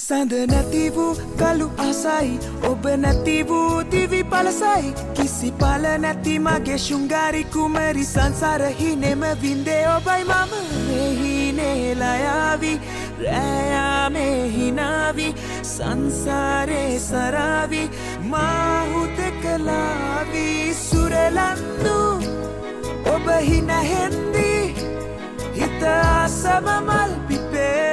සඳ නැති වූ කළු අසයි ඔබ නැති වූ දිවි පලසයි කිසි පල නැති මගේ ශුංගාරි කුමරි සංසාරහි නෙම වින්දේ ඔබයි මම මෙහි නෙලයාවි රැයා මෙහිනාවි සංසාරේ සරාවි මාහුදකලාවි සුරලන්දු ඔබ හිනහෙන්දි හිත ආසමමල් පිපේ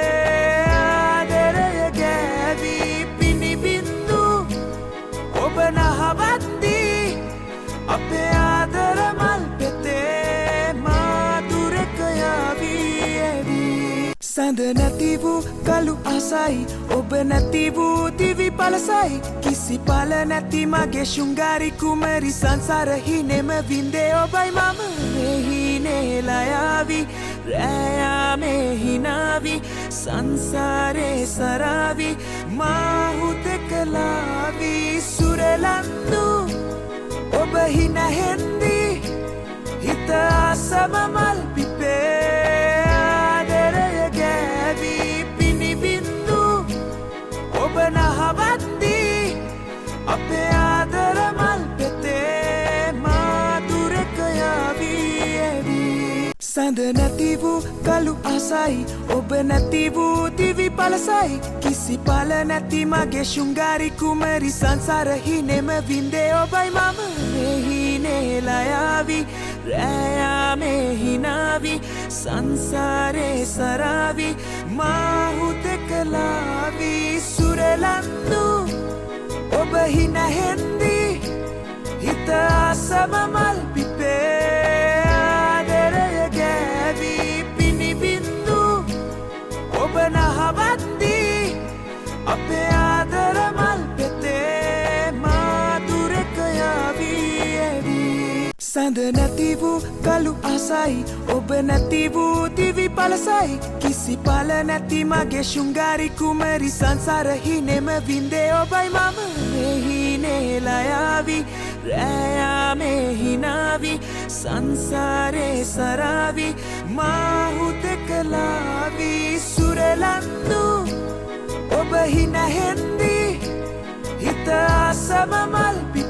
නහවත්දි අපේ ආදර මල් පෙතේ මාදුරකයාවී සඳ නැති වූ කළු අසයි ඔබ නැති වූ දිවි පලසයි කිසි පල නැති මගේ ශුංගාරි කුමරි සංසාරහි නෙම වින්දේ ඔබයි මම මෙහි නෙලයාවි රැයා මෙහිනාවි සංසාරේ සරාවි මාහුදකලාවි සුරලන්දු ඔබ හිනහෙන්දි හිත ආසමමල් පිපේ ආදරය ගෑවී පිණිබින්දු ඔබ නහවත්දි අපේ ආදර මල් පෙතේ මාදුරකයාවී ඇවී සඳ නැති වූ කළු අසයි ඔබ නැති වූ දිවි පලසයි කිසි පල නැති මගේ ශුංගාරි කුමරි සංසාරහි නෙම වින්දේ ඔබයි මම මෙහි නෙලයාවි රැයා මෙහිනාවි සංසාරේ සරාවි මාහුදකලාවි සුරලන්දු ඔබ හිනහෙන්දි හිත ආසමමල් පිපේ නහවත්දි අපේ ආදර මල් පෙතේ මාදුරකයාවී ඇවී සඳ නැති වූ කළු අසයි ඔබ නැති වූ දිවි පලසයි කිසි පල නැති මගේ ශුංගාරි කුමරි සංසාරහි නෙම වින්දේ ඔබයි මම මෙහි නෙලයාවි රැයා මෙහිනාවි සංසාරේ සරාවි මාහුදකලාවි සුරලන්දු ඔබ හිනහෙන්දි හිත ආසමමල්